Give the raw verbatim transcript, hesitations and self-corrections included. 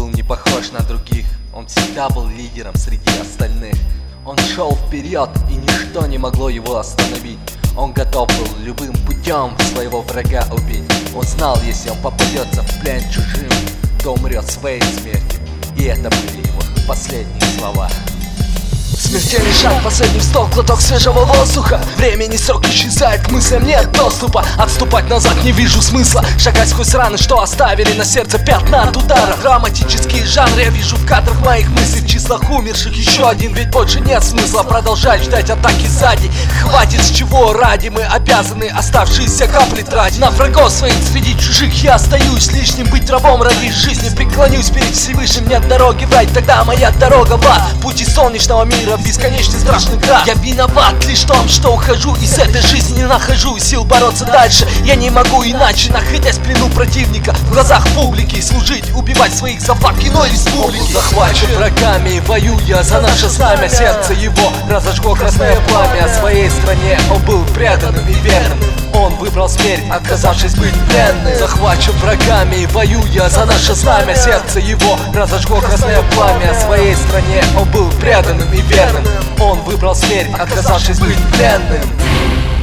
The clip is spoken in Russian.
был не похож на других. Он всегда был лидером среди остальных. Он шел вперед, и ничто не могло его остановить. Он готов был любым путем своего врага убить. Он знал, если он попадется в плен чужим, то умрет своей смертью. И это были его последние слова. Смертельный шаг, последний вздох, глоток свежего воздуха. Времени срок исчезает, к мыслям нет доступа. Отступать назад не вижу смысла. Шагать сквозь раны, что оставили на сердце пятна от удара. Драматические жанры я вижу в кадрах моих мыслей. В числах умерших еще один, ведь больше нет смысла продолжать ждать атаки сзади. Хватит, с чего ради мы обязаны оставшиеся капли тратить. На врагов своих среди чужих я остаюсь лишним. Быть рабом ради жизни, преклонюсь перед Всевышним. Нет дороги в рай, тогда моя дорога в ад. Пути солнечного мира, бесконечный страшный град. Я виноват лишь в том, что ухожу из этой жизни, не нахожу сил бороться дальше. Я не могу иначе, находясь в плену противника, в глазах публики служить, убивать своих за флаг иной республики. Захвачен врагами, воюя за наше знамя, сердце его разожгло красное пламя. О своей стране он был преданным и верным. Он выбрал смерть, отказавшись быть пленным. Захвачен врагами, воюя за наше знамя, сердце его разожгло красное пламя. О своей стране он был преданным и верным. Он выбрал смерть, отказавшись быть пленным.